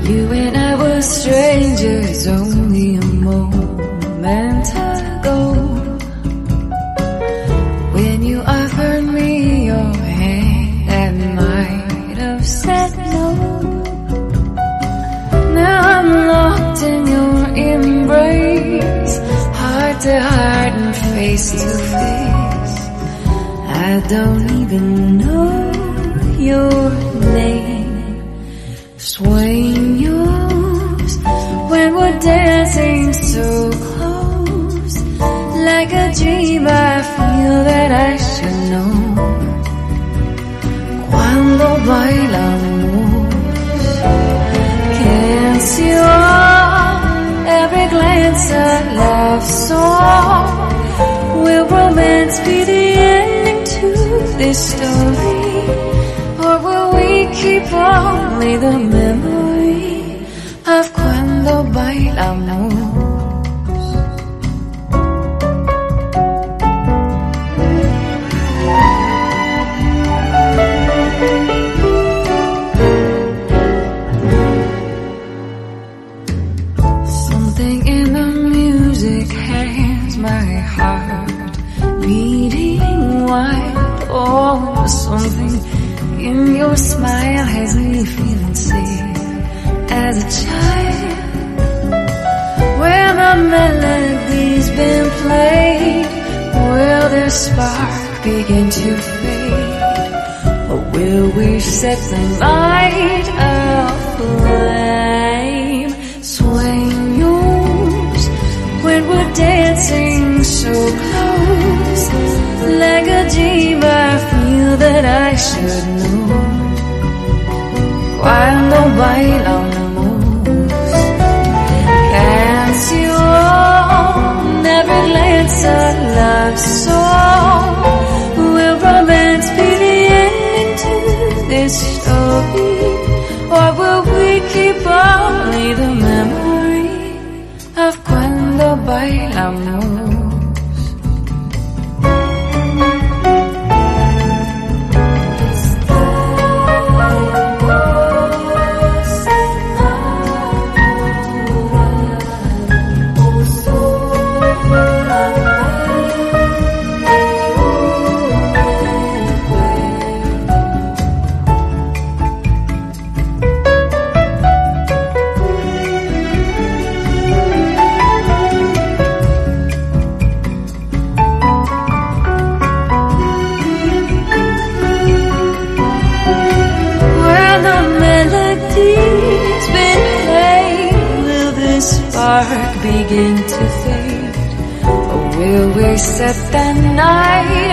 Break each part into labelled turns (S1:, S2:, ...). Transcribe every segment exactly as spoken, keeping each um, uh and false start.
S1: You and I were strangers only a moment ago, when you offered me your hand, I might have said no. Now I'm locked in your embrace, heart to heart and face to face. I don't even know your name. Swaying yours when we're dancing so close, like a dream I feel that I should know. Cuando bailamos, can't see all, every glance a love song. Will romance be the ending to this story, or will we keep only the memory of cuando bailamos? Something in the music has my heart beating wide. Oh, something in your smile has me feeling safe as a child. When the melody's been played, will the spark begin to fade, or will we set the light aflame? Swaying yours when we're dancing so close, like a dream I feel that I should know. Cuando bailamos, can't see all, never glance a love song. Will romance be the ending to this story, or will we keep only the memory of cuando bailamos? Begin to fade, or will we set the night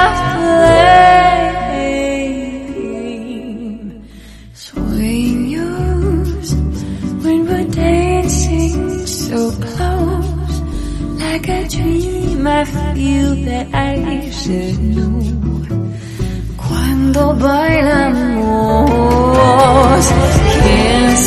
S1: aflame? Swaying yours when we're dancing so close, like a dream I feel that I should know. Cuando bailamos, can't